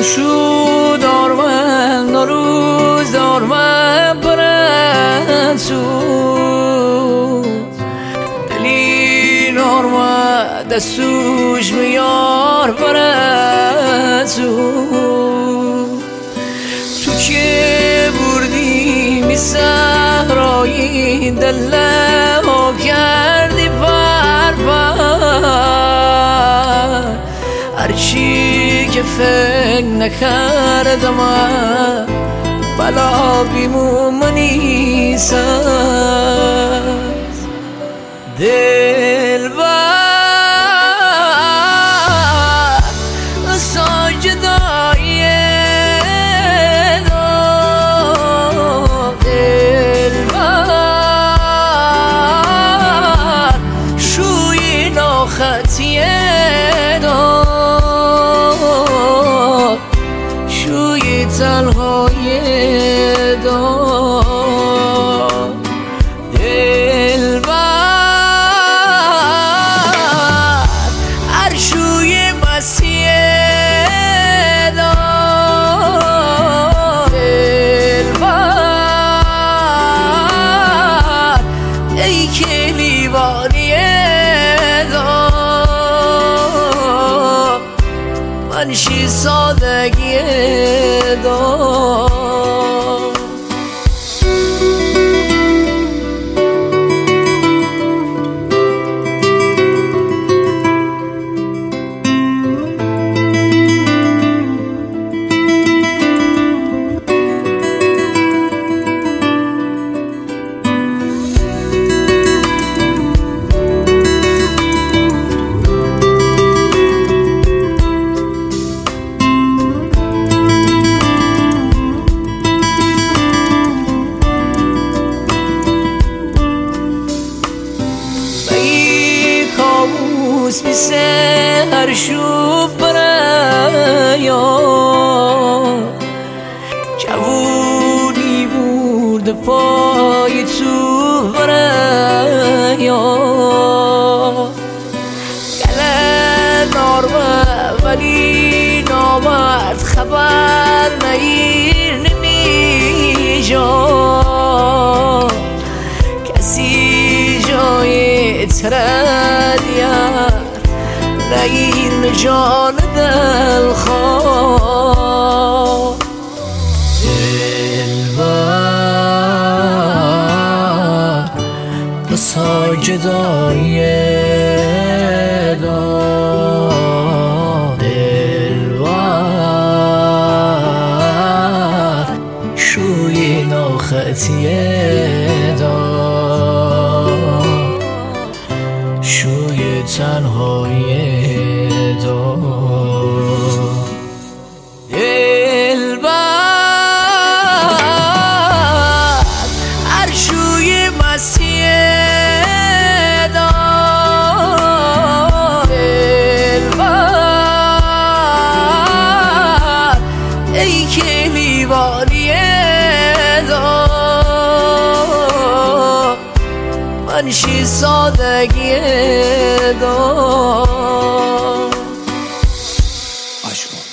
شو دارمن نروز دارمن پرنسو دلی نارمن دستوش میار پرنسو تو که بردی می صحرایی دله ها کردی پرپر هرچی که فکر نکردم بلا بیمونیست دلبر ساجدای دلبر شوی ناخطیه شوی تنهای دار دلبر هر شوی مسیح دار دلبر ای که لیوانی دار منشی سادگی دار مثل هر شوف برایم جوونی برد پای تو برایم گله نارمه ولی نامرد خبر نگیر نمیجا کسی جای تردیم نگیر جان دلخواه دلبر ساجدای دار دلبر شوی ناخطیه دار شوی تنهای دلبر هر شوی مسیح دار دلبر ای که لیوانی دار منشی سادگی دار عشق